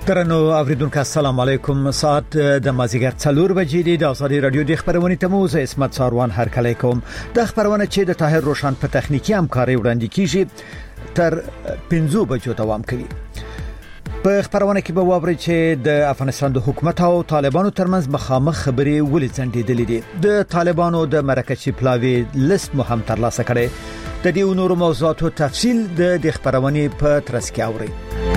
درنو اوریدونکو السلام علیکم. ساعت د مازیګر 4 بجې دی. د ازادي رادیو د خبرونې تموز اسمت ساروان هر کله کوم. د خبرونه چې د طاهر روشن په تخنیکی همکاري وړاندې کیږي تر 5 بجو دوام کوي. په خبرونه کې به واوري چې د افغانستان د حکومت او طالبانو ترمنځ مخامخ خبرې ولې څنډېدلې دي. د طالبانو د مرکزي پلاوی لیست مو هم ترلاسه کړي. د دې نورو موضوعاتو تفصیل د خبرونې په ترڅ کې اوري.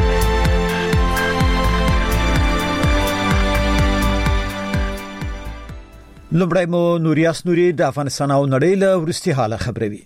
لومړی مو نوریاس نوري د افغانستان او نړۍ له ورستي حاله خبروي.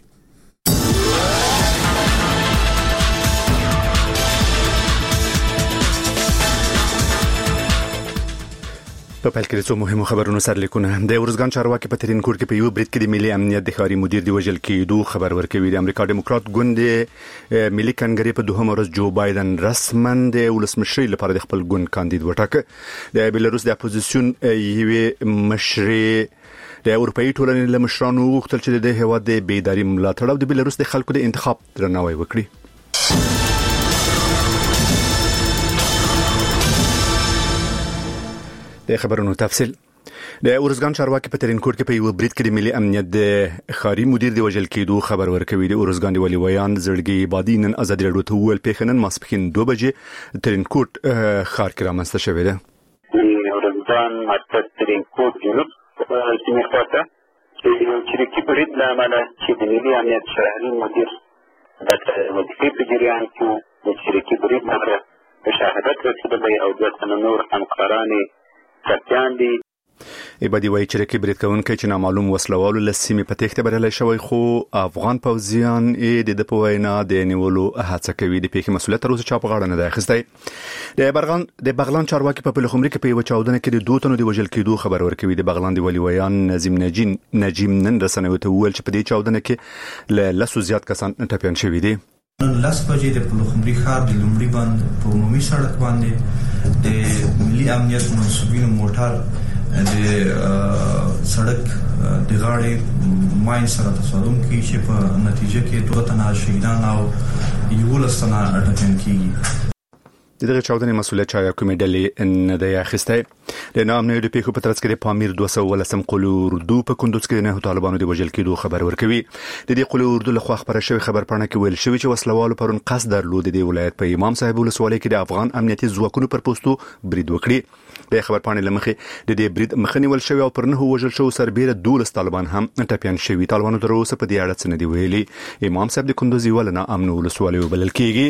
په پیل کې څو مهمو خبرونو سره لیکونه. د ورزګان چارواکي په ترين کور کې په یو بریټ کې د ملي امنیت د ښاري مدیر دی وژل کېدو خبر ورکوي. د امریکا دیموکرات ګوند ملي کنګرې په دوهم ورځ جو بایدن رسمن د ولسمشرۍ لپاره د خپل ګوند کاندید وټاکه. د بیلاروس د اپوزیشن یوې مشري د اروپאי ټولنې له مشرانو وغوښتل چې د هیواد د بیداری ملاتړ او د بیلاروس د خلکو د انتخاب درناوی وکړي. د خبرونو تفصیل. د ورزګان چارواکي په ترين کور کې په یو بریټ کې د ملي امنیت د ښاري مدیر دی وژل کېدو خبر ورکوي. د ورزګان دی ولي ویان زړګي بادي نن ازادي راډیو ته ویل پیښنن ماسپخین 2 بجې ترين کوټ ښار کې رامنځته شوې ده. ورزګان مرکز ترين کوټ جنوب سیمه خواته چې کی بریټ د عمله چې د ملي امنیت شهري مدیر د وظیفې په جریان کې د شریکي بریټ مغره شهادت رسیدلی او د نور همکارانه کتان دي. ایبادي وایي چې رکی بریټ کوونکي چې نامعلوم وسلوالو لسیمې په تخته برلای شوی خو افغان پوځیان د پوینا د نیولو هڅه کوي. د پیښې مسؤلیت تر اوسه چا په غاړه نه دی اخیستی. د بغلان چارواکي په پلخمري کې په یو چاودنه کې د 2 تنو د وژل کېدو خبر ورکوي. د بغلان دی ولي ویان نظیم نجیم نن رسنیو ته ویل چې په دې چاودنه کې له لسو زیات کسان ټپيان شوي دي. لاس بجې د پلخمري ښار د لومړي بند په عمومي سړک باندې د ملي امنیت منسوبینو موټر د سړک د غاړې ماین سره تصادم کوي چې په نتیجه کې 2 تنه شهیدان او 11 تنه ټپيان کیږي. دغه چاودنې مسؤلیت چا کومې ډلې نه دی اخیستی. د نامنوي د پیښو په ترڅ کې د پامیر 213 قول اردو په کندوز کې نه طالبانو د وژل کېدو خبر ورکوي. د دې قول اردو له خوا خبره شوی خبر پاڼه کې ویل شوی چې وسلوالو پرون قصد درلود د ولایت په امام صاحب ولسوالۍ کې د افغان امنیتي ځواکونو پر پوسټو برید وکړي. د خبر پاڼې لمخې د دې برید مخنیول شوی او پر نه وژل شو سربېره 12 طالبان هم ټپيان شوي. طالبانو تر اوسه په دې اړه څه نه دی ویلي. امام صاحب د کندوز ولنه امن ولسوالۍ وبلل کېږي.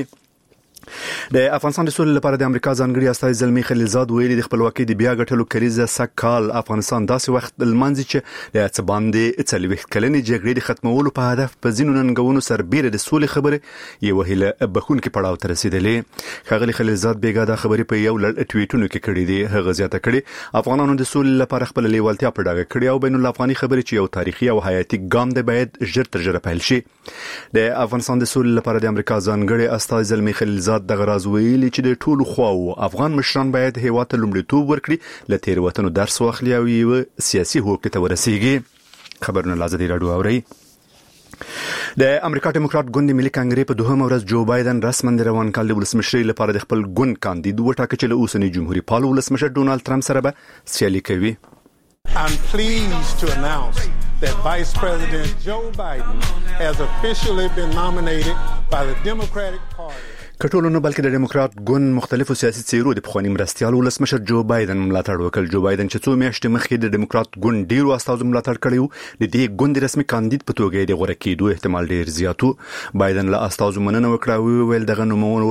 د افغانستان د سولې لپاره د امریکا ځانګړي استازي زلمی خلیلزاد ویلي د خپلواکۍ د بیا ګټلو کریزه سکهال افغانستان داسې وخت لمانځي چې د څباندې 40 کلنې جګړې د ختمولو په هدف په ځینو ننګونو سربېره د سولې خبره یو هله بخون کې پړاو ته رسیدلې. خغلی خلیلزاد بیګا د خبرې په یو لړ ټویټونو کې کړې دي. هغه زیاته کړې افغانانو د سولې لپاره خپل لیوالتیا په ډاګه کړې او بین الافغاني خبرې چې یو تاریخي او حیاتي ګام دی باید ژر تر ژره پیل شي. د افغانستان د سولې لپاره د امریکا ځانګړي استازي زلمی خلیلزاد د غراز ویلي چې د ټولو خواو افغان مشران باید هیواد ته لومړیتوب ورکړي له تیروتنو درس واخلي او یو سیاسي هوکړې ته ورسیږي. خبرونه لازم راډیو اوري. د امریکا دیموکرات ګوند ملي کنګرې په دوهم ورځ جو بایدن رسمن د روان کال د ولسمشرۍ لپاره د خپل ګوند کاندید وټاکه چې له اوسنی جمهوریت پال ولسمشر ډونالد ترامپ سره به سیالي کوي. I'm pleased to announce that Vice President Joe Biden has officially been nominated by the Democratic Party. کټولو نو بلکې د دیموکرات ګوند مختلفو سیاسي څیرو د پخوانی مرستيال ولسمشر جو بایدن ملاتړ وکړ. جو بایدن چې 2 میاشتې مخکې د دیموکرات ګوند ډیرو استازو ملاتړ کړیو د دې ګوند رسمي کاندید په توګه د غوړه کېدو احتمال ډیر زیاتو. بایدن له استازو مننه وکړه او ویل دغه نومونه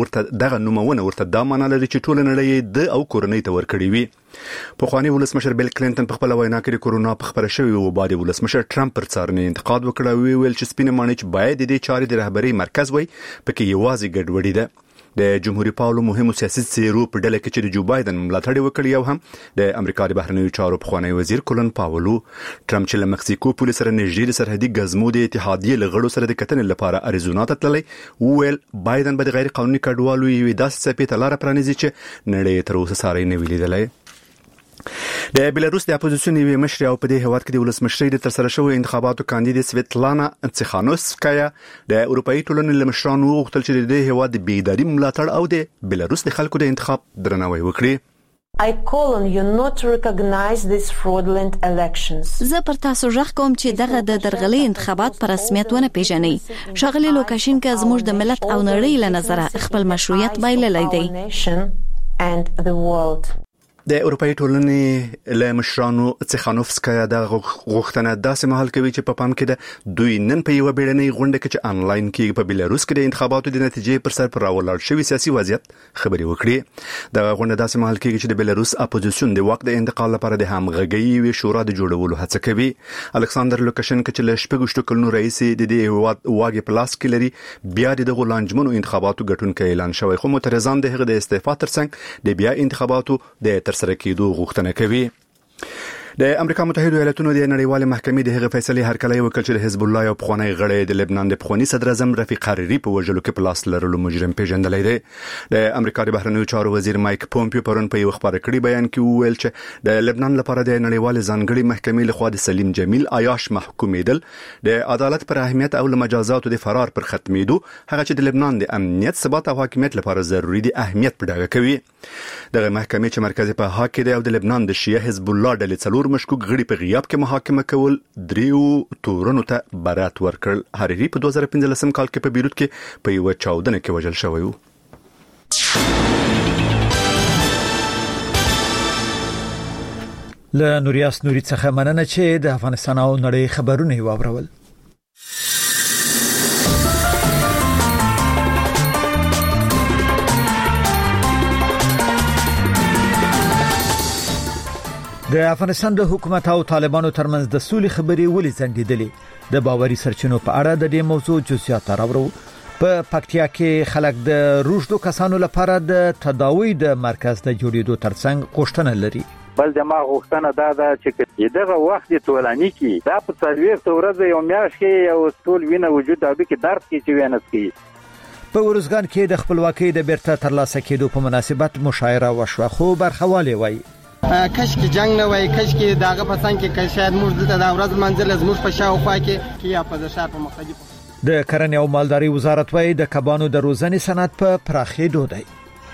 ورته دا معنی لري چې ټول نړۍ د او کورنۍ ته ورکړي وي. پخوانی ولسمشر بیل کلینټن په خپل وینا کې د کورونا په خبره شوی او بعد ولسمشر ټرمپ پر څارنې انتقاد وکړ او ویل چې سپینه مانیچ باید د دې چارې د رهبرۍ مرکز وي پکې یوازې ګډوډي ده. د جمهوریت پالو مهمو سیاسي څیرو په ډله کې چې د جو بایدن ملاتړ وکړي او هم د امریکا د بهرنیو چارو پخوانی وزیر کولن پاولو. ټرمپ چې له مکسیکو پولیس سره نږدې سرحدي غزمو د اتحادیې لغړو سره د کتنې لپاره اریزونا ته تللی ویل بایدن به د غیر قانوني کډوالو یوې داسې څپې ته لار پرانیزي چې نړۍ تر اوسه ساري نه ویلیدلې. د بلاروس د اپوزیسیون یو مشر او په دې هواد کې د ولسمشری د ترسره شوی انتخاباتو کاندید سویتلانا تسخانوفسکایا د اروپאי ټولنې له مشرانو وغوښتل چې د هواد د بیداری ملاتړ او د بلاروس د خلکو د انتخاب درناوی وکړي. I call on you not to recognize these fraudulent elections. زه پر تاسو ژغ کوم چې دغه د درغلي انتخابات پر رسمیت ونه پیژنئ. ښاغلي لوکاشینکا زموږ د ملت او نړۍ له نظره خپل مشروعیت بایللی دی. د اروپאי ټولنې له مشرانو تسخانوفسکایا د غوښتنه داسې مهال کوي چې په پام کې ده دوی نن په یو بیړنۍ غونډه کې چې انلاین کې په بلاروس کې د انتخاباتو د نتیجې پر سر پر راولاړ شوی سیاسي وضعیت خبري وکړي. د غونډه داسې مهال کې چې د بلاروس اپوزیسیون د وخت د انتقال لپاره د همغږي وی شورا د جوړولو هڅه کوي. الکساندر لوکاشینکا چې له شپږ کلونو رئیس د دې واګي پلاس کې لري بیا د غولانجمنو انتخاباتو ګټونکي اعلان شوی، خو معترضان د هغه د استعفا ترڅنګ د بیا انتخاباتو د ترسره کېدو غوښتنه کوي. د امریکا متحده ایالاتونو د نړیوال محکمې د هغه فیصله هرکلی وکړ چې د حزب الله یو پخوانی غړی د لبنان د پخوانی صدر اعظم رفیق حریری په وژلو کې پلاس لرلو مجرم پیژندلی دی. د امریکا د بهرنیو چارو وزیر مایک پومپیو پرون په یو خبري کړي بیان کې وویل چې د لبنان لپاره د نړیوال ځانګړي محکمې لخوا د سلیم جمیل عیاش محکومیدل د عدالت پر اهمیت او مجازاتو د فرار پر ختمېدو هغه چې د لبنان د امنیت ثبات او حاکمیت لپاره ضروری دي اهمیت په ډاګه کوي. دغه محکمې چې مرکزي په هاګ کې دی او د لبنان د شیعه حزب الله ډلې څلور مشکوک غړي په غیاب کې محاکمه کول دریو تورونو ته برات ورکړل. حریری په 2015 کال کې په بیروت کې په یو چاودنه کې وژل شوی و. له نوریاس نوري څخه مننه چې د افغانستان او نړۍ خبرونه واورول. د افغانستان د حکومت او طالبانو ترمنځ د سولې خبرې ولې ځنډېدلې؟ د باوري سرچینو په اړه د دې موضوع جزئیات راوړو. په پکتیا کې خلک د روزدو کسانو لپاره د تداوی د مرکز د جوړېدو ترڅنګ غوښتنه لري. بل دماغ غوښتنه دا چې دغه وخت ټولنی کې دا په څلوېښت ورځې یو میاشت کې یو ټول وینه وجود او کې درد کې چې وینس کې په ورزګان کې د خپلواکۍ د بیرته ترلاسه کېدو په مناسبت مشاعره وشوه، خو برخواله وایي کش کې جنگ نه وای، کش کې داغه پسند کې شاید موږ دلته د ورځ منځل زموږ په شاوخوا کې یا په شهر په مختلف د کرنې او مالداري وزارت وایي د کبانو د روزنې صنعت په پراخېدو دی.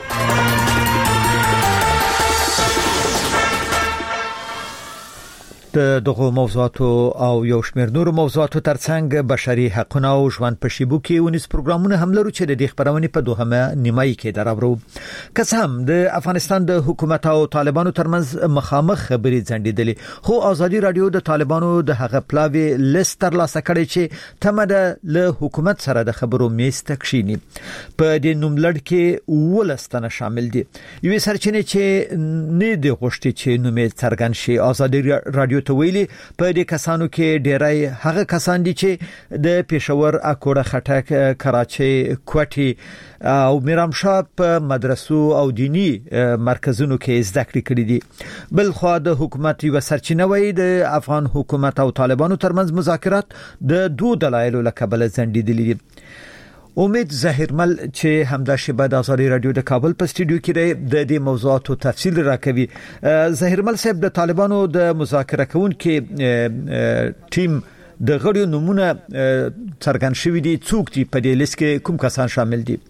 د دغه موضوعاتو او یو شمېر نور موضوعاتو ترڅنګ بشري حقوقو او ژوند په شیبو کې ونیس پروګرامونه هم لرو چې د دې خبرونه په دوهمه نیمایي کې دراوړو. که هم د افغانستان د حکومت او طالبانو ترمنځ مخامخ خبرې ځنډېدلې، خو ازادي رادیو د طالبانو د هغه پلاوی لیست ترلاسه کړی چې تمه له حکومت سره د خبرو میز تکشینی. په دې نوملړ کې ولستانه شامل دي. یو سرچینه چې نه دی غوښتي چې نومې څرګند شي. ازادي رادیو ویلي په دې کسانو کې ډیرای هغه کسان دي چې د پېښور، اکوړه، خټک، کراچۍ، کوټي او میرامشاه په مدرسو او دینی مرکزونو کې زده کړې کړې دي. بل خو د حکومت یو سرچینه وایي د افغان حکومت او طالبانو ترمنځ مذاکرات د دوه دلایلو لکبل ځنډېدلې دي. امید ظاهرمل چې همدا شبه د ازادي رادیو د کابل په سټوډیو کې د دې موضوعاتو تفصیل راکوي. ظاهرمل صاحب، د طالبانو د مذاکره کوونکو ټیم د غړو نمونه څرګند شوی دي، څوک دي په دې لیست کې، کوم کسان شامل دي؟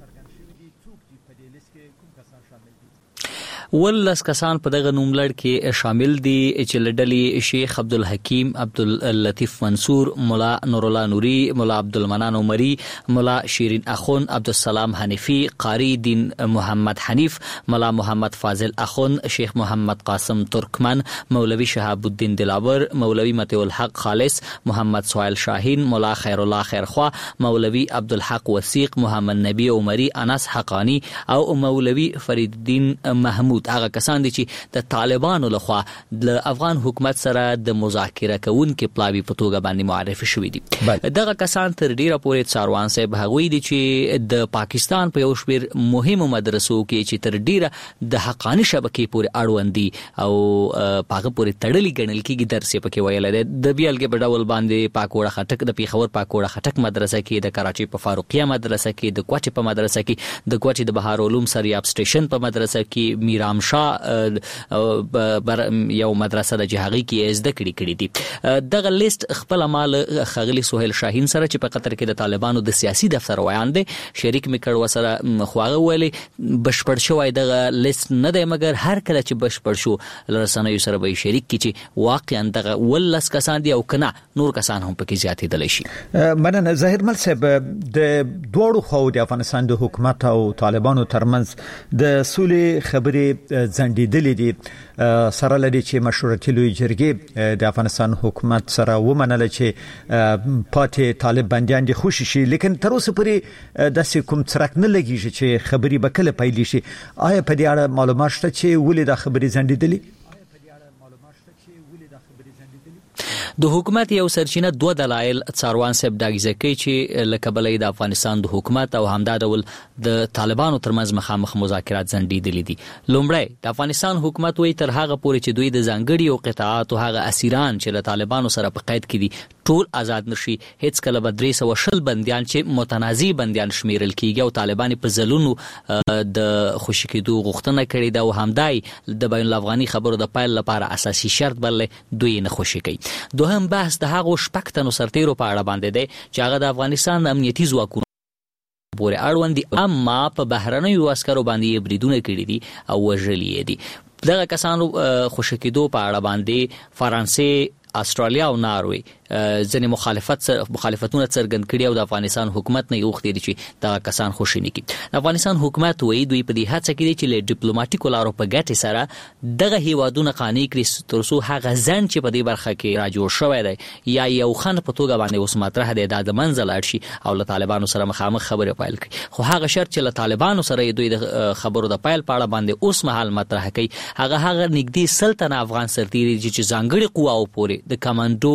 ولس کسان په دغه نوملړ کې شامل دي چې لډلي شیخ عبدالحکیم عبداللطیف منصور، مولا نور الله نوري، مولا عبدالمنان عمری، مولا شیرین اخون، عبدالسلام حنیفی، قاری دین محمد حنیف، مولا محمد فاضل اخون، شیخ محمد قاسم ترکمن، مولوی شهاب الدین دلاور، مولوی مطیع الحق خالص، محمد سوائل شاهین، مولا خیر الله خیرخوا، مولوی عبدالحق وثیق، محمد نبی عمری، انس حقانی او مولوی فرید الدین محمود. هغه کسان دي چې د طالبانو لخوا د افغان حکومت سره د مذاکره کوونکو پلاوی په توګه باندې معرفي شوي دي. دغه کسان تر ډیره پورې څاروان صاحب هغوی دي چې د پاکستان په یو شمېر مهمو مدرسو کې چې تر ډیره د حقانی شبکې پورې اړوند دي او پاغه پورې تړلي ګڼل کېږي. درس یې پکې ویل دي. د بیلګې په ډول باندې پاکوړه خټک د پیښور پاکوړه خټک مدرسه کې، د کراچۍ په فاروقیه مدرسه کې، د کوټي په مدرسه کې، د کوټي د بهار علوم سریاب سټیشن په مدرسه کې، میرا شامشاه یو مدرسه د جهغي کې زده کړې دي. دغه لیست خپل مال خغلی سهیل شاهین سره چې په قطر کې د طالبانو د سیاسي دفتر وایان دي شریک میکړ وسره خواغه ویلي بشپړ شوی دغه لیست نه دی، مګر هر کله چې بشپړ شو لرسنوي سره به شریک کی چې واقعا دغه ولس کسان دي او کنه نور کسان هم پکې زیاتېدل شي. مننه ظاهر مل صاحب. د دوړو خو د افغانستان د حکومت او طالبانو ترمنځ د سولې خبرې ځنډېدلې دي سره لري چې مشورتي لوی جرګې د افغانستان حکومت سره ومنل چې پاتې طالب بنديان دي خوشي شي، لیکن تر اوسه پورې د کوم څرک نه لګیږي چې خبرې به کله پیل شي. آیا په دې اړه معلومات شته چې ولې دا خبرې ځنډېدلې؟ د حکومت یو سرچینه دوه دلایل څاروان صاحب داګزه کوي چې لکه بلې د افغانستان د حکومت او همدا ډول د طالبانو ترمنځ مخامخ مذاکرات ځنډېدلې دي. لومړی د افغانستان حکومت وایي تر هغه پورې چې دوی د ځانګړي او قطاعات او هغه اسیران چې له طالبانو سره په قید کې دي ټول آزاد نشي، هیڅ کله به 300 بنديان چې متنازع بنديان شمیرل کیږي او طالبان په ځلونو د خوشی کېدو غوښتنه کړې ده او همدای د بین الافغاني خبرو د پایل لپاره اساسي شرط بلې دوی نه خوشی کوي. دوهم بحث د هغه شپږتنو سرتیرو په اړه باندې دی چې هغه د افغانستان امنیتي ځواکونو پورې اړوند دي، اما په بهرنیو عسکرو باندې بریدونه کړي دي او وژلي دي. دغه کسانو خوشی کېدو په اړه باندې فرانسې، استرالیا او ناروی ځنې مخالفتونه څرګند کړي او د افغانستان حکومت نه یوختي دي چې دا کسان خوشی نه کړي. د افغانستان حکومت وایي دوی په دې هڅه کې دي چې له ډیپلوماټیکو لارو په ګټه سره دغه هیوادونه قانوني کړي ترڅو هغه ځن چې په دې برخه کې راجوړ شوی دی یا یو خن په توګه باندې اوس مطرح دی د منځل شي او له طالبانو سره مخامخ خبرې پیل کړي. خو هغه شرط چې له طالبانو سره دوی د خبرو د پیل په اړه باندې اوس مهال مطرح کوي هغه نږدې سلطنه افغان سرتیري چې ځانګړي قواو پورې د کمانډو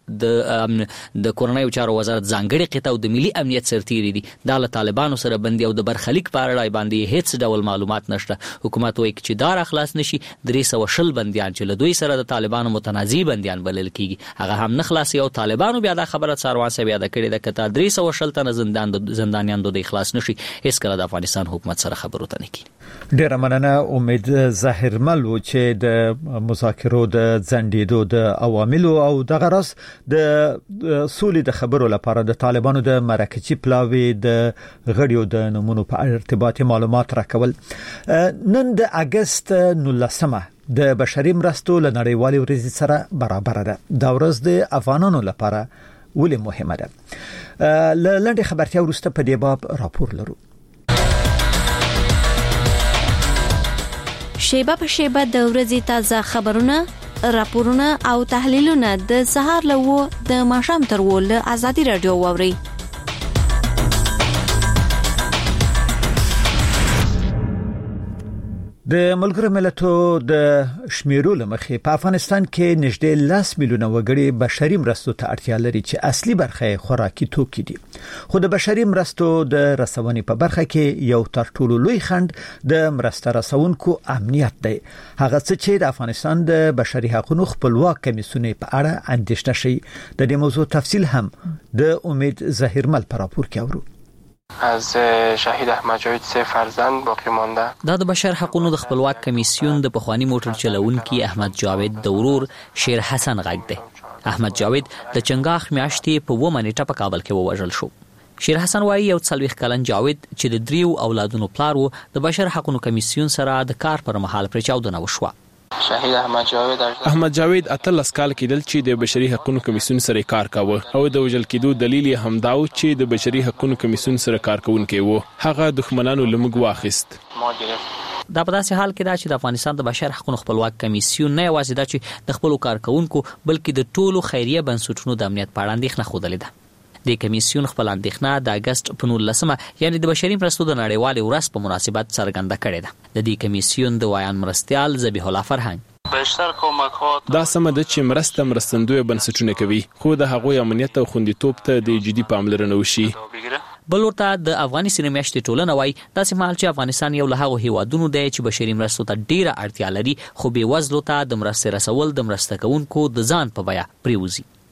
د کورنۍ چارو وزارت ځانګړي قطاع او د ملي امنیت سرتیري دي دا له طالبانو سره بندي او د برخلیک په اړه باندې هیڅ ډول معلومات نشته. حکومت وایي چې دا اخلاص نشي 300 بنديان چې له دوی سره د طالبانو متنازع بنديان بلل کیږي هغه هم نه خلاصي او طالبانو بیا د خبره څاروان سره بیا د کړي د کته 300 تنه زندانیان د اخلاص نشي هیڅ کله د افغانستان حکومت سره خبرو ته نه کی. ډیره مننه. امید ظاهر مل و چې د مذاکرو د ځنډېدو د عواملو او د غرض د سولې د خبرو لپاره د طالبانو د مرکزی پلاوی د غړیو د نمونو په ارتباطي معلومات راکول. نن د اگست 19 د بشري مرستو له نړیوالې ورځې سره برابر ده. دا ورځ د افغانانو لپاره ولې مهمه ده؟ لنډه خبرتیا وروسته په دې باب راپور لرو. شیبه په شیبه د ورځې تازه خبرونه، راپورونه او تحلیلونه د سهار له و د ماښام تر و له ازادي رادیو واوري. د ملګرو ملتونو د شمیرو لمخې په افغانستان کې نږدې 10 میلیونه وګړي بشري مرستو ته اړتیا لري چې اصلي برخه خوراکي توکي دي. خو د بشري مرستو د رسونې په برخه کې یو تر ټولو لوی خنډ د مرسته رسونکو امنیت دی. هغه څه چې د افغانستان د بشري حقوقو خپلواک کمیسیون په اړه اندېښنه شي. د دې موضوع تفصیل هم د امید ظاهر مل پر راپور کې اورو. از شهید احمد جاوید 3 فرزند باقی مانده. دا د بشر حقوقو د خپلواک کمیسیون د پخوانی موټر چلونکي احمد جاوید د ورور شیر حسن غږ دی. احمد جاوید د چنګاخ میاشتې په 2 نیټه په کابل کې ووژل شو. شیر حسن وایي یو 40 کلن جاوید چې د 3 اولادونو پلار وو د بشر حقوقو کمیسیون سره د کار پر مهال پر چاودنه وشوه. شهید احمد جاوید اتل اسکال کېدل چې د بشري حقوقو کمیسیون سره کار کاوه او د وژل کېدو دلیل همداو چې د بشري حقوقو کمیسیون سره کار کوونکی وو. هغه دښمنانو لمګ واخیست. دا په داسې حال کې دا چې د افغانستان د بشر حقوقو خپلواک کمیسیون نه یوازې دا چې د خپل کارکونکو بلکې د ټولو خیریه بنسټونو د امنیت په اړه اندېښنه خوده ده. د کمیسیون خپل اندېښنه د اگست په 19 یعنی د بشري مرستو د نړیوالې ورځ په مناسبت څرګنده کړې ده. د دې کمیسیون د وایان مرستيال ذبیح الله فرهنګ دا سم د چې مرستندوی بنسټونه کوي خو د هغوی امنیت او خوندیتوب ته د جدي پاملرنه وشي. بل ورته د افغاني سینې میاشتې ټولنه وای داسې مهال چې افغانستان یو له هغو هیوادونو دی چې بشري مرستو ته ډیره اړتیا لري خو بې وزلو ته د مرستې رسول د مرسته کوونکو د ځان په بیه پریوزي.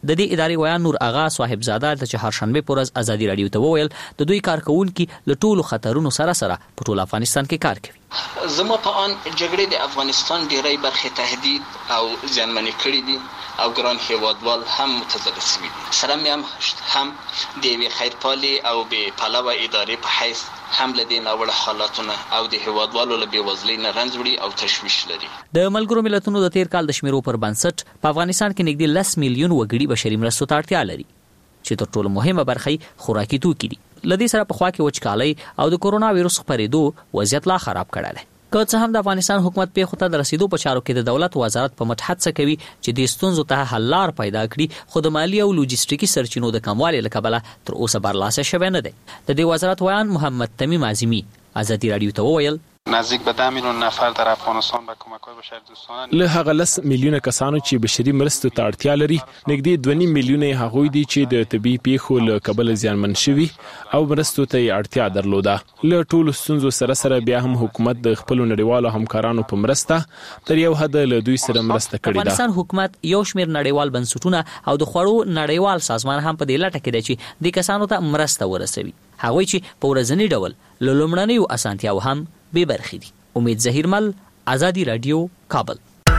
د دې ادارې ویان نور اغا صاحبزاده چې هر شنبه پر ورځ ازادي رادیو ته وویل د دوی کارکونکو له ټولو خطرونو سره په ټول افغانستان کې کار کوي. زما په ان جګړې د افغانستان ډیری برخې تهدید او ځانمنې کړې دي او ګران هیوادوال هم متضرر شوي دي. سره مې هم د یوې خیرپالې او بې پلوه ادارې په حیث هم له دې ناوړه حالاتونه او د هیوادوالو له بېوزلۍ نه رنځ وړي او تشویش لري. د ملګرو ملتونو د تیر کال د شمیرو پر بنسټ په افغانستان کې نږدې 10 میلیون وګړي بشري مرستو ته اړتیا لري چې تر ټولو مهمه برخه خوراکي توکي دي. لدې سره په خوا کې وچکالۍ او د کورونا وایروس خپرېدو وضعیت لا خراب کړی دی. که څه هم د افغانستان حکومت په خطه د رسیدو په چارو کې د دولت وزارت په مټ هڅه کوي چې د ستونزو ته حل لار پیدا کړي، خو د مالی او لوجستیکي سرچینو د کموالي له کبله تر اوسه برلاسه شوی نه دی. د دې وزارت ویان محمد تمیم اعظمي ازادي رادیو ته وویل نزدیک به 10 میلیون نفر در افغانستان به کمک‌های بشردوستانه له هغه 10 میلیونه کسانو چې بشري مرستو ته اړتیا لري، نږدې 2 میلیونه هغوی دي چې د طبي پیښو له کبله زیانمن شوي او مرستو ته اړتیا درلوده. له ټولو ستونزو سره بیا هم حکومت د خپل نړیوالو همکارانو په مرسته تر یو حد له دوی سره مرسته کړې ده. افغانستان حکومت یو شمېر نړیوال بنسټونه او د خوړو نړیوال سازمان هم په دې لټه کې دی چې د کسانو ته مرسته ورسوي، هغوی چې په ورځني ډول له لومړنیو اسانتیاو هم بے برخی دي. امید ظهیرمل، ازادي رادیو، کابل.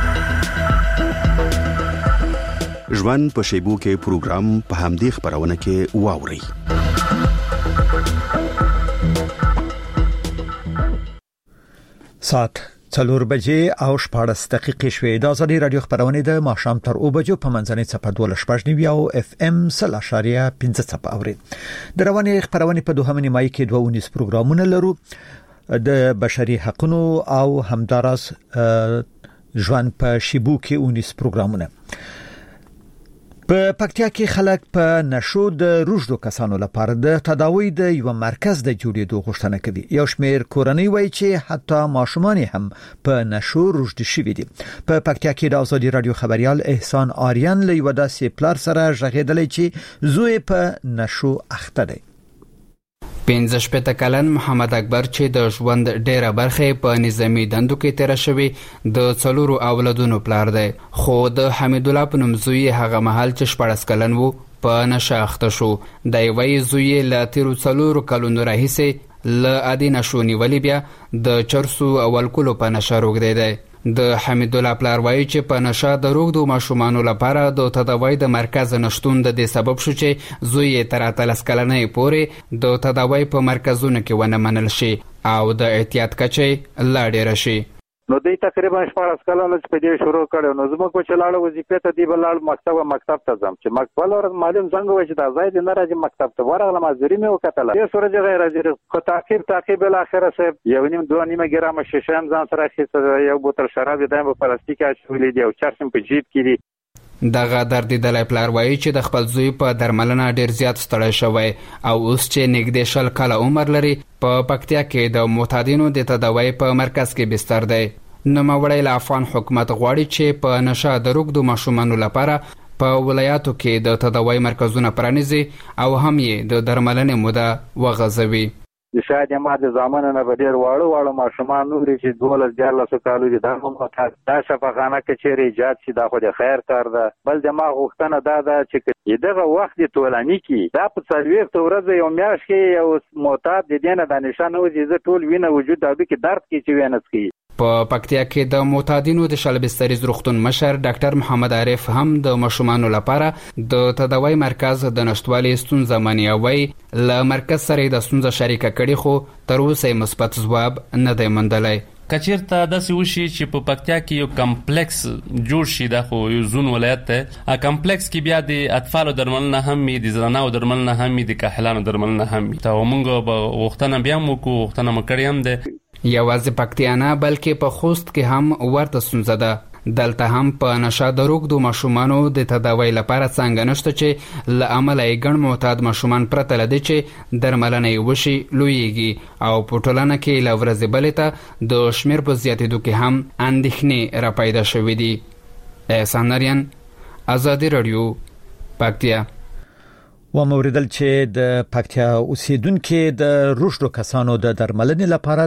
ژوند په شیبو کې پروګرام په همدې خبرونه کې واوري. ساعت 4 بجې او 14 دقیقې شوې. د ازادي رادیو خبرونه د ماښام تر 2 بجو په منځنۍ صفحه 12.9 او FM 0.5 صفحه اوري. د رواني خبرونه په دوه نیمایي کې 2 پروګرامونه لرو، د بشري حقوقو او همدارس ژوند په شیبو کې 19 پروګرامونه. په پکتیا کې خلک په نشو د روزډو کسانو لپاره د تداوی د یو مرکز د جوړېدو غوښتنه کوي. یو شمېر کورنۍ وایي چې حتی ماشومان هم په نشو روزډ شوي دي. په پکتیا کې د ازادي رادیو خبريال احسان آریان له یو داسې پلار سره ژغېدلې چې زوی په نشو اخته دی. 15 کلن محمد اکبر چې د ژوند ډیره برخه په نظامی دندو کې تیر شوی د 4 اولادونو پلار دی، خو د حمید الله په نوم زوی هغه مهال چې 14 کلن وو په نشه اخته شو. د یوې زوی له 4 کلونو راهیسې له عادي نشو نیولې بیا د چرسو او الکولو په نشه روغ دی. د حمید الله پلار وایي چې په نشه د روغدو ماشومانو لپاره د تداوی د مرکز نشټون د دې سبب شو چې زوی تر 13 کلنۍ پورې د تداوی په مرکزونو کې ونه منل شي او د احتیاط کچې لا ډېره شي. نو دوی تقریبا 14 کلونه په دې شروع کړو. نو زموږ په چلاړو وظیفه ته دی بلال مکتب ته ځم چې مکتب ور معلم څنګه وای چې دا ځای دې نه راځي مکتب ته ورغله مازوري مې وکړه. دې سورج غیر راځي خو تعقیب بل اخره صاحب 1.5 ګرام شیشه هم ځان سره اخیسته، یو بوتل شراب دې په پلاستیک اچولې دی او چرسم په جیب کې دی. دغه دردیدلی پلار وایي چې د خپل زوی په درملنه ډیر زیات ستړی شوی او اوس چې نږدې 10 کاله عمر لري په پکتیا کې د معتادینو د تداوی په مرکز کې بستر دی. نوموړی له افغان حکومت غواړي چې په نشه د روغدو ماشومانو لپاره په ولایاتو کې د تداوی مرکزونه پرانیزي او هم یې د درملنې موده وغځوي. شاید ما د زمانه نه به ډیر واړو ماشومان نوري چې 12 کالو دي دا هم دا شفاخانه کې چیرې ایجاد شي دا خو د خیر کار ده. بل د ما غوښتنه دا چې دغه وخت ټولنی کې دا په څلوېښت ورځې یو میاشت کې یو معتاد د دې نه د نشانه وځي ټول وینه وجود د کې درد کې چې وینه سکي. په پکتیا کې د معتادینو د شلبستریز روغتون مشر ډاکټر محمد عارف هم د ماشومانو لپاره د تداوی مرکز د نشټوالي ستونزه مني او له مرکز سره د ستونزه شریکه کړي، خو تر اوسه مثبت ځواب نه دی موندلی. کچیرته داسې وشي چې په پکتیا کې یو کمپلیکس جوړ شي، دا خو یو زون ولایت دی، کمپلیکس کې بیا د اطفالو درملنه هم وي، د زنانو درملنه هم وي، د کاهلانو درملنه هم وي. ته موږ به غوښتنه بیا وکړو، غوښتنه مو کړې هم ده. یوازې پکتیا نه بلکې په خوست کې هم ورته ستونزه ده. دلته هم په نشه د روغدو ماشومانو د تداوی لپاره څنګه نشته چې له امله یې ګڼ معتاد ماشومان پرته له دې چې درملنه یې وشي لویږي او په ټولنه کې له ورځې بلې ته د شمېر په زیاتېدو کې هم اندېښنې راپیدا شوې دي. احسان آریان، ازادي رادیو، پکتیا. و موردل چې د پکتیا اوسیدونکو د روشدو کسانو د درملنې لپاره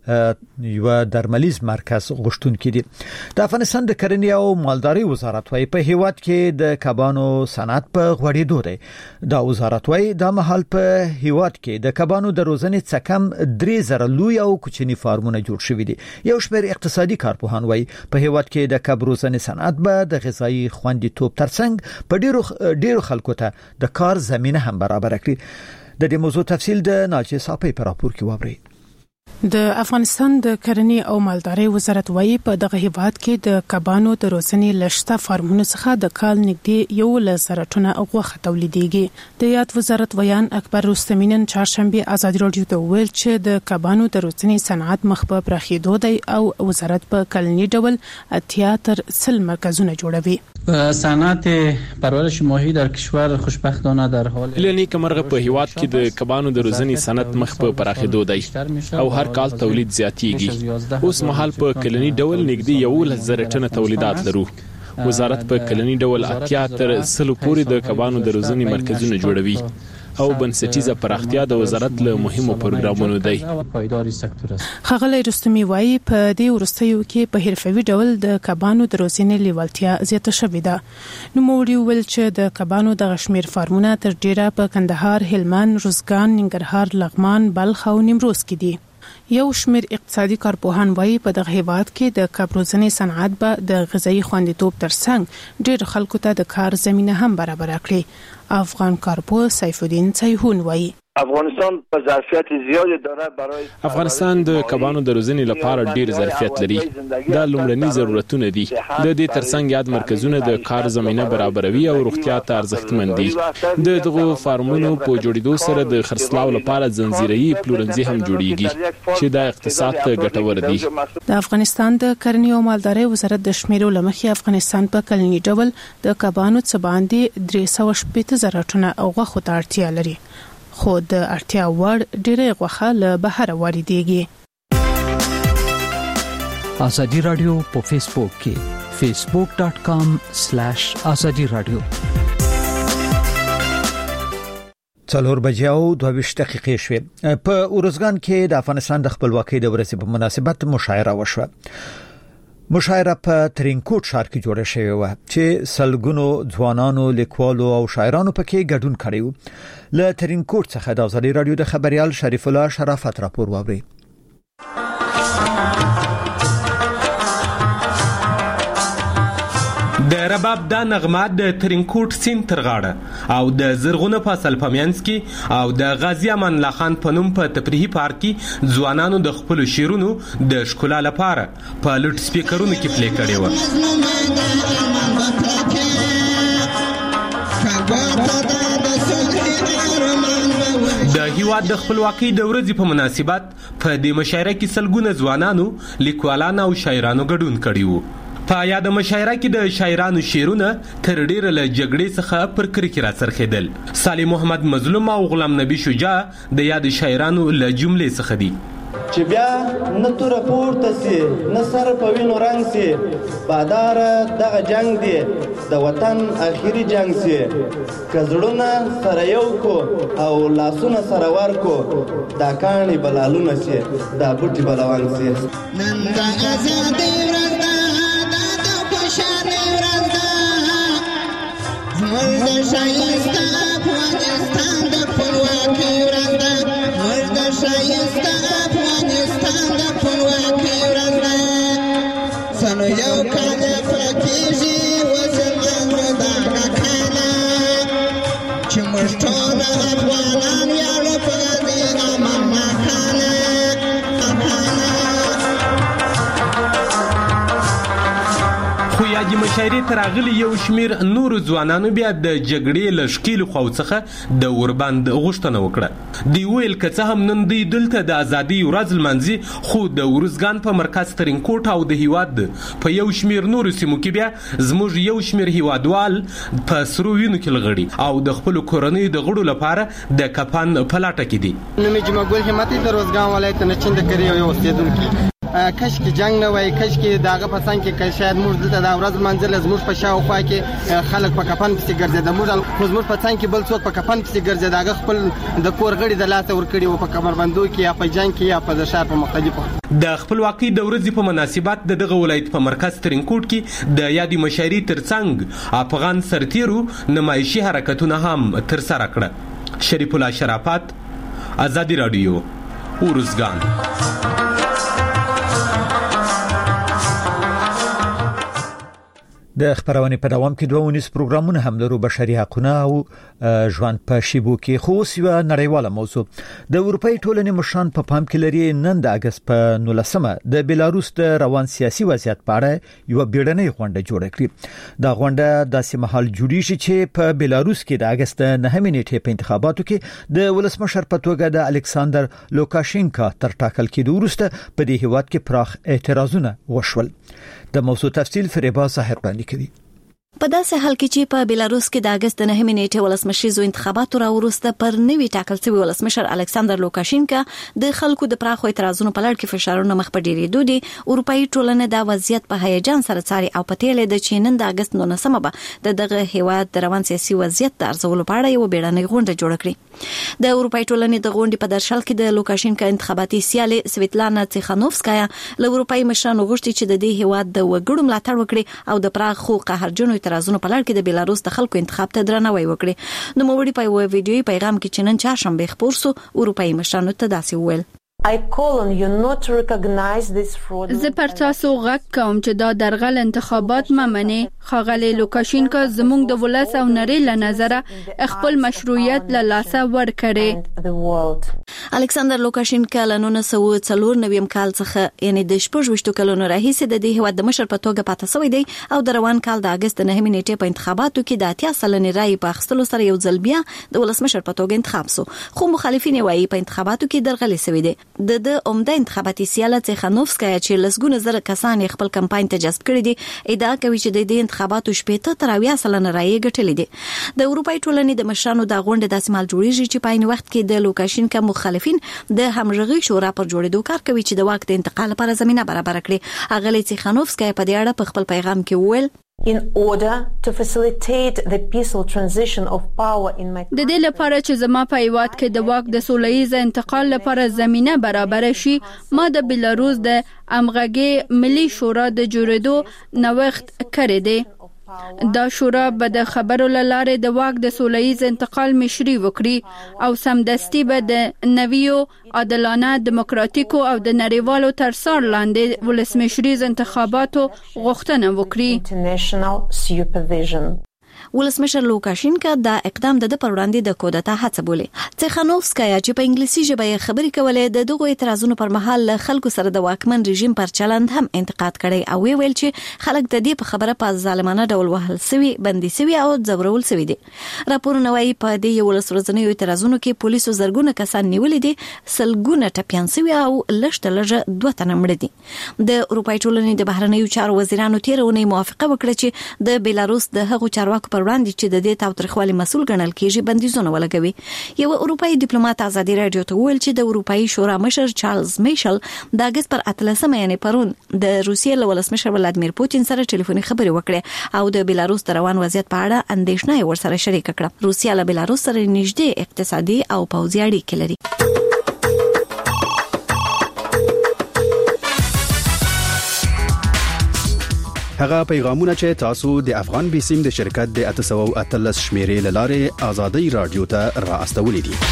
د یو درملیز مرکز غوښتونکو دي. د افغانستان د کرنې او مالدارۍ وزارت وايي په هیواد کې د کبانو صنعت په غوړېدو دی. دا وزارت وايي د مهال په هیواد کې د کبانو د روزنې څخه کم 3000 لوی او کوچني فارمونه جوړ شوي دي. یو شمېر اقتصادي کارپوهان وايي په هیواد کې د کب روزنې صنعت به د غذایی خوندیتوب ترڅنګ په ډیرو خلکو ته د کار زمينه هم برابر کړي. د دې موضوع تفصیل د ناجی صاحب په راپور کې وابرئ. د افغانستان د کرنې او مالدارۍ وزارت وايي په دغه هیواد کې د کبانو د روزنې لشته فارمونو څخه د کال نږدې 1,000 ټنه غوښه تولیدېږي. د یاد وزارت ویان اکبر رستمینن چهارشنبه آزادي رادیو ته ویل چې د کبانو د روزنې صنعت مخ په پراخېدو دی او وزارت په کلنی ډول 80 تر 100 مرکزونه جوړوي. صنعت پرورش ماهی در کشور خوشبختانه در حال لنی کمرغه په هیواد کې د کبانو د روزنې صنعت مخ په پراخېدو دی او هر کال تولید زیاتیږي. اوس مهال په کلنی ډول نږدې 1,000 ټنه تولیدات لرو. وزارت په کلنی ډول 80 تر 100 پورې د کبانو د روزنې مرکزونه جوړوي او بنسټیزه پراختیا د وزارت له مهمو پروګرامونو دی. خغلی رستمی وايي په دې ورستیو کې په حرفوي ډول د کبانو د روزنې لیوالتیا زیاته شوې ده. نو موږ ویل چې د کبانو د غشمیر فارمونه تر ډیره په کندهار، هلمند، روزګان، ننګرهار، لغمان، بلخ او نیمروز کې دي. یو شمېر اقتصادي کارپوهان وايي په دغه هیواد کې د کب روزنې صنعت به د غذایی خوندیتوب ترڅنګ ډېر خلکو ته د کار زمينه هم برابر کړي. افغان کارپوه سیف الدین سیحون وايي افغانستان په ظرفیت زیات داره برای افغانستان د کبانو د روزنې لپاره ډیر ظرفیت لري. دا لومړني ضرورتونه دي. د دې ترڅنګ یاد مرکزونه د کار زمينه برابروي او روغتیا ته ارزښتمن دي. د دغه فارمونو په جوړېدو سره د خرڅلاو لپاره ځنځیري پلورنځي هم جوړیږي چې د اقتصاد ته ګټور دي. د افغانستان د کرنې او مالدارۍ وزارت د شمیرو لمخې افغانستان په کلنی ډول د کبانو څخه باندې 380,000 ټنه غوښه ته اړتیا لري. خو د اړتیا وړ ډېرې غوښه له بهر واردېږي. آزادی رادیو په فیسبوک کې facebook.com/azadi radio. 4 بجې او 22 دقیقې شوې. په اورزګان کې د افغانستان د خپلواکۍ د ورځې په مناسبت مشاعره وشوه. مشاعره په ترینکوټ ښار کې جوړه شوې و چې سلګونو ځوانانو، لیکوالو او شاعرانو پکې ګډون کړی و. له ترینکوټ څخه د آزادي رادیو د خبريال شریف الله شرافت راپور واوري. د رباب د نغمات د ترینکوټ سیند تر غاړه او د زرغونه فاصل پمینس کې او د غازی امان الله خان پنوم په تفریحي پارک کې ځوانانو د خپل شیرونو د ښکلا لپاره په لوډ سپیکرونو کې پلی کړي و. د هیواد د خپلواکۍ د ورځې په مناسبت په دې مشاعره کې سلګونه ځوانانو، لیکوالانو او شاعرانو ګډون کړي وو. په یاد مشاعره کې د شاعرانو شعرونه تر ډیره له جګړې څخه پر کرکې را څرخېدل. صالح محمد مظلوم او غلام نبی شجاع د یاد شاعرانو له جملې څخه دي. چې بیا نه تور پورته سي نه سر په وینو رنگ سي، بادار دغه جنگ دی د وطن اخیری جنگ سي، کزړونه سره یو کو او لاسونه سره ورکو، دا کاڼي بلالونه سي دا بوټي بلوان سي. نن د آزادۍ ورځ ده د خوشالۍ ورځ ده، زموږ د ښایسته افغانستان د خپلواکۍ ورځ ده، زموږ د ښایسته افغانستان د خپلواکۍ ورځ ده. سنو یو کال پوره کېږي وزمانو دغه کاله چې موږ ټول افغانان ویاړو په غازي امان الله خانه. خو یادې مشاعرې ته راغلي یو شمېر نورو ځوانانو بیا د جګړې له ښکېلو خواو څخه د وربند غوښتنه وکړه. دوی ویل که څه هم نن دوی دلته د ازادۍ ورځ لمانځي، خو د ارزګان په مرکز ترینکوټ او د هیواد په یو شمېر نورو سیمو کې بیا زموږ یو شمېر هیوادوال په سرو وینو کې لغړي او د خپلو کورنیو د غړو لپاره د کفن په لټه کې دي. نوم یې جمعه ګل همت د ارزګان ولایت نه چند کری یو اوسېدونکی. کش کې جنگ نه وای، کش کې داغه پسند کې شاید موږ دلته د ورځ منځل زموږ په شاوخوا کې خلک په کفن پسې ګرځي، موږ په څنګ کې بل څوک په کفن پسې ګرځي، داغه خپل د کور غړي د لاس ور کړی او په کمربندو کې یا په جنگ کې یا په شهر په مختلفو د خپلواکۍ د ورځې په مناسبت دغه ولایت په مرکز ترینکوټ کې د یادې مشاعرې ترڅنګ افغان سرتیرو نمایشي حرکتونه هم ترسره کړه. شریف الله شرافت، آزادی رادیو، اورزګان. د خبرونه په دوام کې دوه ونیس پروګرامونه هم لرو، بشري حقوقونه او ژوند په شیبو کې. خو اوس یو نړیواله موضوع د اروپאי ټولنې مشران په پام کې لري. نن د اگست په 19مه د بیلاروس د روان سیاسي وضعیت په اړه یو بیړنۍ غونډه جوړه کړې. دا غونډه داسې مهال جوړیږي چې په بیلاروس کې د اگست 9 نیټې په انتخاباتو کې د ولسمشر په توګه د الکساندر لوکاشینکا تر ټاکل کېدو وروسته په دې هیواد کې پراخ اعتراضونه وشول. د موضوع تفصیل فریبا ساحر باندې کوي. په داسې حال کې چې په بیلاروس کې د اگست 9 نیټې ولسمشریزو انتخاباتو را وروسته پر نوي ټاکل شوی ولسمشر الکساندر لوکاشینکا د خلکو د پراخو اعتراضونو په لړ کې فشارونه مخ په ډیرېدو دي. اروپאי ټولنه د وضعیت په هیجان سره څاري او په تیلې د چینن د اگست 19مه به دغه هیواد د روان سیاسي وضعیت د ارزولو په اړه یو بیړنۍ غونډه جوړه کړې. د اروپאי ټولنې د غونډې په درشل کې د لوکاشینکا انتخاباتي سیالي سویتلانا تیخانوفسکایا له اروپאי مشرانو غوښتي چې د دې هیواد د وګړو ملاتړ وکړي او د پراخو قهرجنو اعتراضونو په لړ کې د بیلاروس د خلکو انتخاب ته درناوی وکړي. نو موږ په یو ویډیوي پیغام کې چې نن چهارشنبه خبر سو اروپאי مشرانو ته داسې وویل: I call on you not to recognize this fraud. زه پر تاسو غږ کوم چې دا درغل انتخابات ممنه. ښاغلی لوکاشینکا زموږ د ولس او نړۍ له نظره خپل مشروعیت له لاسه ورکړي. الکساندر لوکاشینکا له 1994 کال څخه یعنی د 26 کلونو راهیسې د دې هیواد د مشر په توګه پاتې شوی دی او د روان کال د اگست 9 نیټې په انتخاباتو کې د 80 سلنې رای په اخیستلو سره یو ځل بیا د ولسمشر په توګه انتخاب شو. خو مخالفین وايي په انتخاباتو کې درغلي شوی دی. د عمده انتخاباتي سیاله تیخانوفسکایا چې لسګونه زره کسان خپل کمپاین ته جذب کړي دي ادعا کوي چې د دې انتخاباتو 80% رایې ګټلې دي. د اروپאי ټولنې د مشرانو د غونډې داسې مال جوړیږي چې په عین وخت کې د لوکاشینکا مخالفین د همغږي شورا پر جوړېدو کار کوي چې د واک د انتقال لپاره زمينه برابر کړي. اغلی تیخانوفسکایا په دې اړه په خپل پیغام کې وویل: In order to facilitate the peaceful transition of power in my د دې لپاره چې زما په هیواد کې د واک د سولهییز انتقال لپاره زمينه برابر شي، ما د بیلاروس د همغږي ملي شورا د جوړېدو نوښت کړی دی. دا شورا به د خبرو لاره د واک د سولهییز انتقال مشري وکړي او سمدستي به د نویو عادلانه دیموکراتیکو او د نړیوالو ترڅار لاندې ولسمشریز انتخاباتو غوښتنه وکړي. ولسمشر لوکاشینکا دا اقدام د پر وړاندې د کودتا هڅه بولي. تیخانوفسکایا چې په انګلیسي ژبه خبرې کولې د دغه اعتراضونو پر مهال خلکو سره د واکمن رژیم پر چلند هم انتقاد کړي او ویل چې خلک د دې په خبره په ظالمانه ډول وهل سوي، بندي سوي او ځورول سوي دي. راپورونه وايي په دې یو ولسمشرزنیو اعتراضونو کې پولیسو زرګونه کسان نیولې دي، سلګونه ټپيان سوي او لږ 2 تنه مړه دي. د اروپאי ټولنې د بهرنیو چارو وزیرانو تیرونه موافقه وکړه چې د بیلاروس د هغو چارواکو پر وړاندې چې د دې تاوتریخوالي مسؤل ګڼل کیږي بندیزونه ولګوي. یو اروپאי ډیپلوماټ آزادي رادیو ته ویل چې د اروپאי شورا مشر چارلز میشل د اگست پر 18 یعنی پرون د روسیې له ولسمشر ولادمیر پوتین سره ټلیفوني خبرې وکړې او د بیلاروس د روان وضعیت په اړه اندېښنه ورسره شریک کړه. روسیا له بیلاروس سره نږدې اقتصادي او پوځي اړیکې لري. هغه پیغامونه چې تاسو د افغان بیسیم د شرکت د 813 شمیرې لاره آزادی رادیو ته را استولې دي.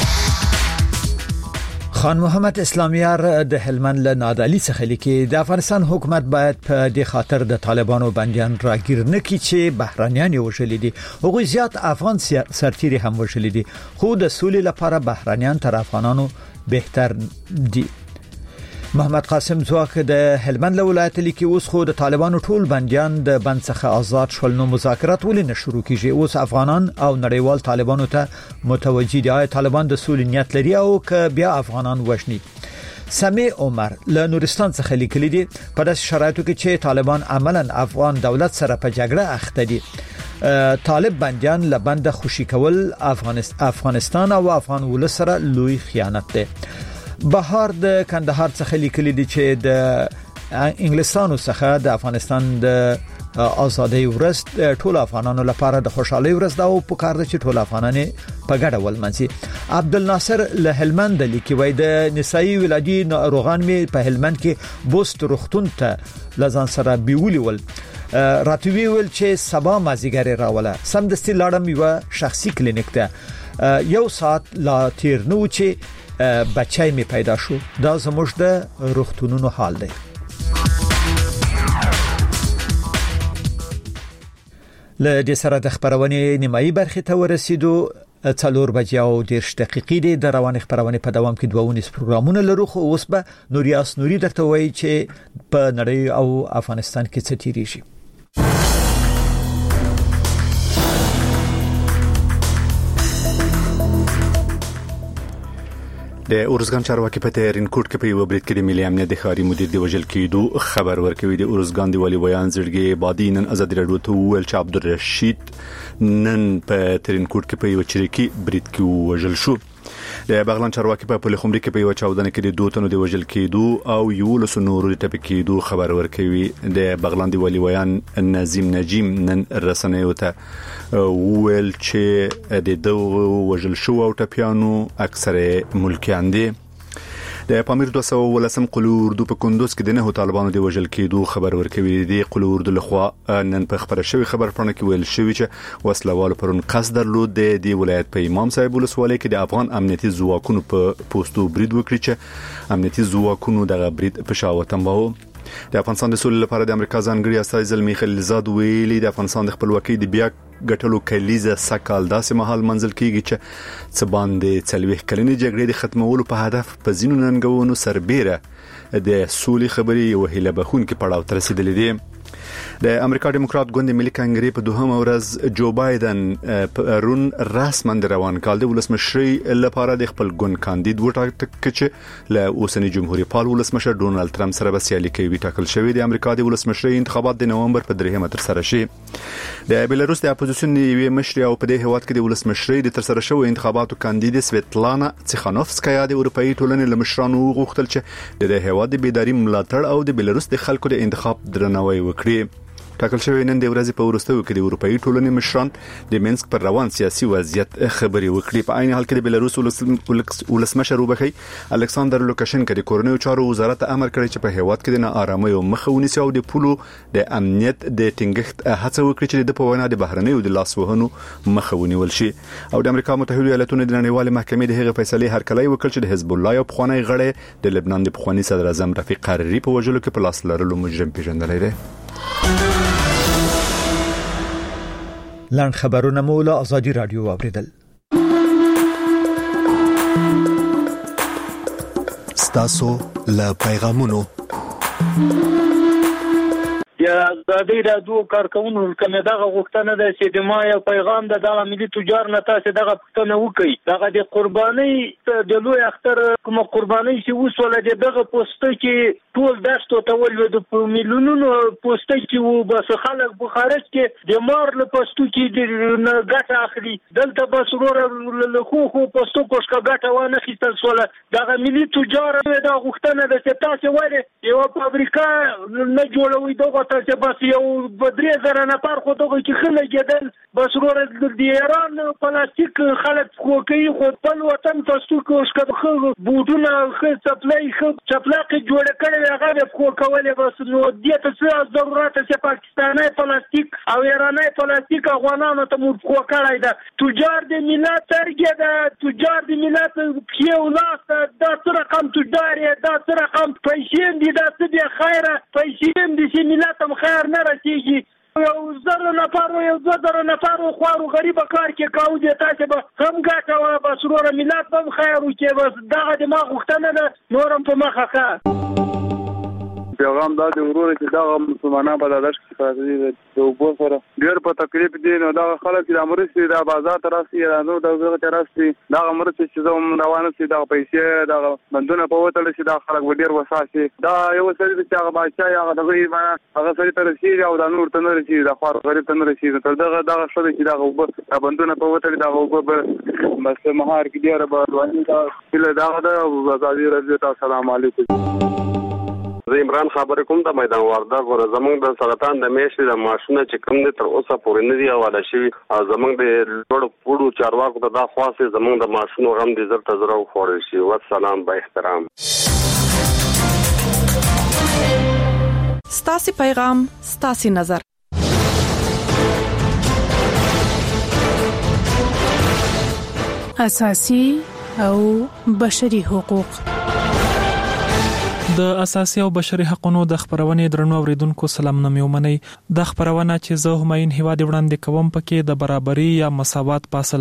خان محمد اسلامیار د هلمند له نادعلی څخه لیکي د افغانستان حکومت باید په دې خاطر د طالبانو بنديان راګیر نه کړي چې بهرانيان وشلې دي. هغوی زیات افغان سرتیري هم وشلې دي، خو د سولې لپاره بهرانيان تر افغانانو بهتر دي. محمد قاسم زواک د هلمند له ولایت لیکي اوس خو د طالبانو ټول بنديان د بند څخه آزاد شول، نو مذاکرات ولې نه شروع کیږي؟ اوس افغانان او نړیوال طالبانو ته متوجي دي. طالبان د سولې نیت لري او ک بیا افغانان وښني. سمی عمر له نورستان څخه لیکلي دي په داسې شرایطو کې چې طالبان عملاً افغان دولت سره په جګړه اخته دي. طالب بنديان له بند خوشي کول افغانستان او افغان ولس سره لوی خیانت ده. بهار د کندهار څخه لیکلي دي چې د انګلستانو څخه د افغانستان د آزادۍ ورځ ټول افغانانو لپاره د خوشحالي ورځ ده او په کار ده چې ټول افغانان په ګډه ولمنځي. عبدالناصر له هلمند لیکي وای د نسایي ولادي ناروغان می په هلمند کې بوست روختون ته لزان سره بیولي ول راتوی ول چې سبا مازیګر راوله سم دستي لاړم یو شخصي کلینیک ته یو ساعت لا تیر نو چې بچای می پیدا شو. دا زموږ د روختونونو حال دی. له دې سره د خبرونه نیمایي برخه ته ورسېدو 4 بجې او 10 دقیقې د روان خبرونه په دوام کې 22 پروګرامونه لرو. خو اوس به نوریاس نوري درته وایي چې په نړۍ او افغانستان کې څه تیریږي. د اورزګان چارواکي په تهران کوټ کې په یو بریټ کې د ملي امنیت د ښاري مدیر دی وجل کېدو خبر ورکوي. د اورزګان دی ولی ویان زړګي بادي نن ازادي راډیو ته ویل چې عبدالرشید نن په تهران کوټ کې په یو چریکي بریټ کې وجل شو. د بغلان چارواکي په پلخمري کې په یو چاودنه کې د دوتنو د وجل کېدو او یو لسو نورو د ټپي کېدو خبر ورکوي. د بغلان دی ولی ویان نظیم نجیم نن رسنیو ته ویل چې د دوه وجل شو او ټپيانو اکثره ملکیان دي. د پامیر 210 قلو اردو په کندوز کې د نه طالبانو د وجل کېدو خبر ورکوي. د قلو اردو لخوا نن په خبره شوی خبر پرونه کې ویل شوی چې وسلوال پرون قصد درلود د ولایت په امام صاحب ولسوالۍ کې د افغان امنیتي ځواکونو په پوسټو برید وکړي چې امنیتي ځواکونو د برید په شاوه تنباو. د افغانستان د سولې لپاره د امریکا ځانګړي استازي زلمی خلیلزاد ویلي د افغانستان د خپلواکۍ د بیا ګټلو کلیزه سکهال داسې مهال منځل کیږي چې څه باندې 40 کلنې جګړې د ختمولو په هدف په ځینو ننګونو سربېره د سولې خبري او هیله بخون کې پړاو تر رسیدلې دي. د امریکا ډیموکرات ګوند ملي کانګرې په دوهمه ورځ جو بایدن پرون رسماً روان کال د ولسمشري لپاره د خپل ګوند کاندید وټاکل چې له اوسنی جمهوریت پال ولسمشر ډونالد ټرمپ سره بسیالي کوي. ټاکل شوی د امریکا د ولسمشري انتخابات د نومبر په 3 تر سره شي. د بیلاروس د اپوزیشن یوې مشري او په دې هواد کې د ولسمشري د تر سره شوی انتخاباتو کاندید سویتلانا تسخانوفسکایا د اروپאי ټولنې لمشرانو غوښتل چې د هواد د بیداری ملاتړ او د بیلاروس د خلکو د انتخاب درناوی وکړي. ټاکل شوی نن د ورځې په ورستیو کې د اروپאי ټولنې مشران د مینسک پر روان سیاسي وضعیت خبري وکړي. په عین حال کې د بیلاروس ولسمشر وبخي الکساندر لوکاشنکو د کورنیو چارو وزارت امر کړی چې په هیواد کې د ناارامۍ او مخاونیسي او د پولو د امنیت د ټینګښت هڅه وکړي چې د په وینا د بهرنیو د لاسوهنو مخاوني شي. او د امریکا متحده ایالاتونو د نړیوال محکمې د هغه فیصله هرکلی وکړ چې د حزب الله یو پخوانی غړی د لبنان د پخوانی صدر اعظم رفیق حریری په وجلو کې په لاس لرلو مجرم پیژندل دی. لاند خبرونه مو له ازادي رادیو اوریدل. ستاسو له پیغامونو یا د دې راډیو کارکونکو کومه دغه غوښتنه ده چې د ما یو پیغام د دغه ملي تجار نه تاسو دغه پښتنه وکي دغه د قرباني د لوی اختر کوم قرباني چې وسوله دغه پوسټ کې ټول داشتو ته ولود په میلیونونو پوسټ کې وو بس خلک بخارج کې د مار له پوسټو کې د ګټه اخلي دلته بس ورور له خو پوسټو کوشکا ګټه ونه خېستل سوله دغه ملي تجار د غوښتنه ده چې تاسو وایي یو فابریکه نه جوړوي دغه چې بس یو 3000 نفر خو دغه کې خلګیدل بس ورور د ایران پلاستیک خلک خو کوي خو په وطن پښتو کوشکا بوټونه خپلای چپلاک جوړ کړي هغه خو کولې بس نو دې ته څه ضرورت چې پاکستاني پلاستیک او ایراني پلاستیک افغانانو ته مو خو کړای دا تجار د ملت ترګه دا تجار د ملت کیو لاس دا څه رقم تجار دا څه رقم پیسې دي دا څه دی خیره پیسې دي چې ملت هم خیر نه رسیږي یو 1000 نفر یو 2000 نفر خو غریب کار کې کاو دي تاسو به هم ګټه بس ورور ملت هم خیر او کې بس دغه د ما غوښتنه ده نورم په مخه پیغام دا دی ورور چې دا مسلمانان په داش کې پاتې دي د وګو سره ډیر په تکلیف دي نو دا خلک چې امرسي دا بازار ته راسي نو دا زغه راسي دا امرسي چې زوم روانه سي دا پیسې دا بندونه په وتل شي دا خلک ډیر وساسي دا یو سړي چې هغه بادشاہ هغه دغه هغه سړي ته رسي او دا نور ته نه رسي دا خور غریب ته نه رسي تر دغه شړي چې دا بندونه په وتل دا وګو بس مهار کې ډیر باندې دا کله دا ازادي رضی الله السلام علیکم زه عمران خبرې کوم د میدان وردګ ور زمونږ د سرطان د میاشتې د ماشونه چې کوم دي تر اوسه پورې نه دی حواله شوی او زمونږ د لوړ پوړو چارواکو ته دا خاصه زمونږ د ماشونو غم دي زر تزرو فورل شي والسلام با احترام. ستاسي پیغام ستاسي نظر. اساسي او بشري حقوق. د اساسي او بشري حقوقو د خبرونې درنو اوریدونکو سلام نمو منی د خبرونه چې زه هماین هیواد وړاندې کوم پکې د برابرۍ یا مساوات په اصل